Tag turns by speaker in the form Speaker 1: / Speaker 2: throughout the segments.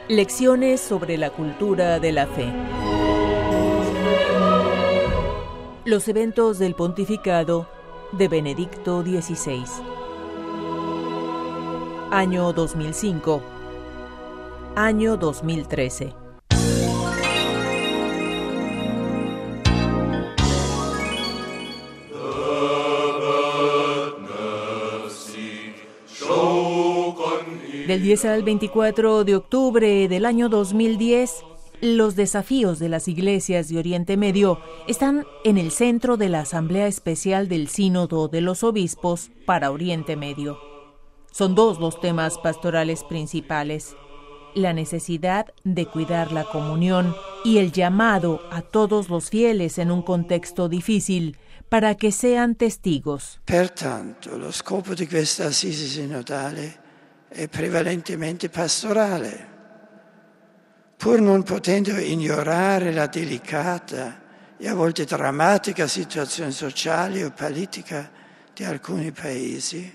Speaker 1: Lecciones sobre la cultura de la fe. Los eventos del pontificado de Benedicto XVI. Año 2005. Año 2013. Del 10 al 24 de octubre del año 2010, los desafíos de las iglesias de Oriente Medio están en el centro de la Asamblea Especial del Sínodo de los Obispos para Oriente Medio. Son dos los temas pastorales principales: la necesidad de cuidar la comunión y el llamado a todos los fieles en un contexto difícil para que sean testigos.
Speaker 2: Pertanto, lo scopo di questa assisi sinodale è prevalentemente pastorale, pur non potendo ignorare la delicata e a volte drammatica situazione sociale o politica di alcuni paesi.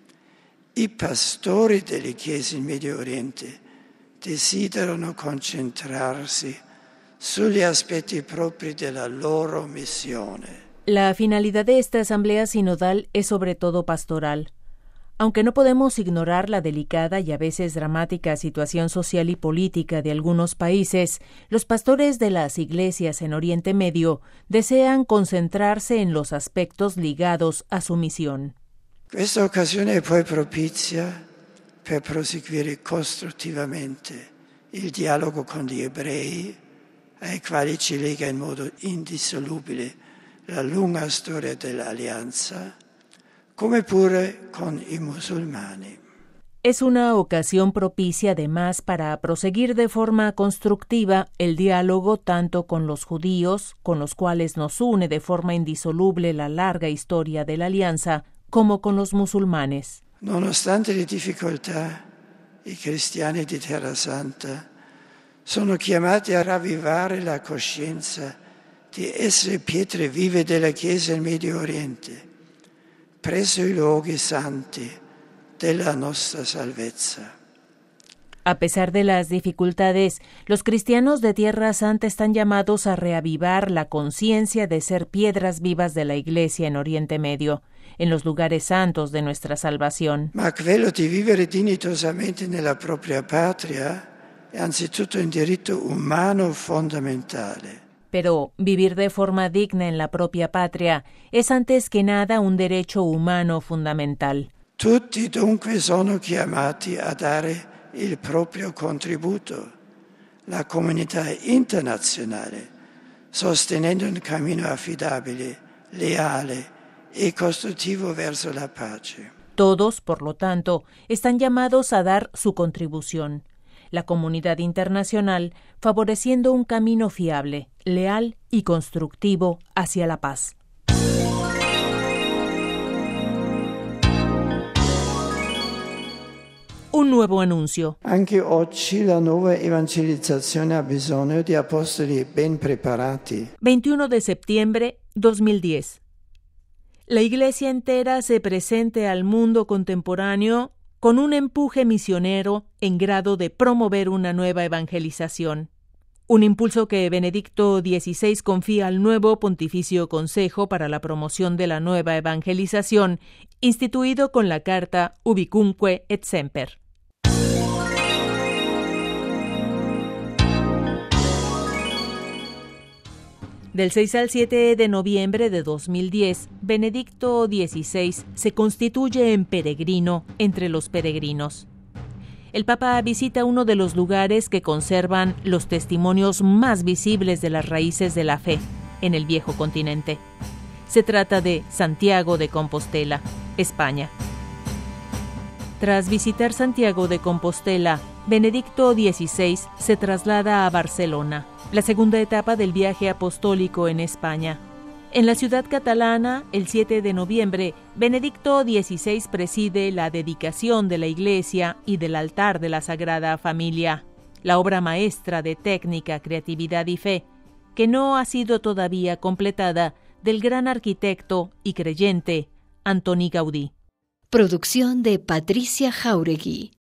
Speaker 2: I pastori delle chiese in Medio Oriente desiderano concentrarsi sugli aspetti propri della loro missione.
Speaker 1: La finalidad de esta asamblea sinodal es sobre todo pastoral. Aunque no podemos ignorar la delicada y a veces dramática situación social y política de algunos países, los pastores de las iglesias en Oriente Medio desean concentrarse en los aspectos ligados a su misión.
Speaker 2: Questa occasione è poi propizia per proseguire costruttivamente il dialogo con gli ebrei, ai quali ci lega in modo indissolubile la lunga storia dell'alleanza, come pure con i musulmani.
Speaker 1: Es una ocasión propicia además para proseguir de forma constructiva el diálogo tanto con los judíos, con los cuales nos une de forma indisoluble la larga historia de la alianza, como con los musulmanes.
Speaker 2: Nonostante le difficoltà, i cristiani di Terra Santa sono chiamati a ravvivare la coscienza di essere pietre vive della Chiesa in Medio Oriente, presso i luoghi santi della nostra salvezza.
Speaker 1: A pesar de las dificultades, los cristianos de Tierra Santa están llamados a reavivar la conciencia de ser piedras vivas de la Iglesia en Oriente Medio, en los lugares santos de nuestra salvación.
Speaker 2: Ma quello di vivere dignitosamente nella propria patria è anzitutto un diritto umano fondamentale.
Speaker 1: Pero vivir de forma digna en la propia patria es antes que nada un derecho humano fundamental.
Speaker 2: Tutti dunque sono chiamati a dare il proprio contributo, la comunità internazionale, sostenendo un cammino affidabile, leale e costruttivo verso la pace.
Speaker 1: Todos, por lo tanto, están llamados a dar su contribución. La comunidad internacional favoreciendo un camino fiable, leal y constructivo hacia la paz. Un nuevo anuncio.
Speaker 2: Anche oggi la nuova evangelizzazione ha bisogno di apostoli ben preparati.
Speaker 1: 21 de septiembre 2010. La Iglesia entera se presente al mundo contemporáneo con un empuje misionero en grado de promover una nueva evangelización. Un impulso que Benedicto XVI confía al nuevo Pontificio Consejo para la Promoción de la Nueva Evangelización, instituido con la carta Ubicunque et Semper. Del 6 al 7 de noviembre de 2010, Benedicto XVI se constituye en peregrino entre los peregrinos. El Papa visita uno de los lugares que conservan los testimonios más visibles de las raíces de la fe en el viejo continente. Se trata de Santiago de Compostela, España. Tras visitar Santiago de Compostela, Benedicto XVI se traslada a Barcelona, la segunda etapa del viaje apostólico en España. En la ciudad catalana, el 7 de noviembre, Benedicto XVI preside la dedicación de la iglesia y del altar de la Sagrada Familia, la obra maestra de técnica, creatividad y fe, que no ha sido todavía completada, del gran arquitecto y creyente Antoni Gaudí.
Speaker 3: Producción de Patricia Jauregui.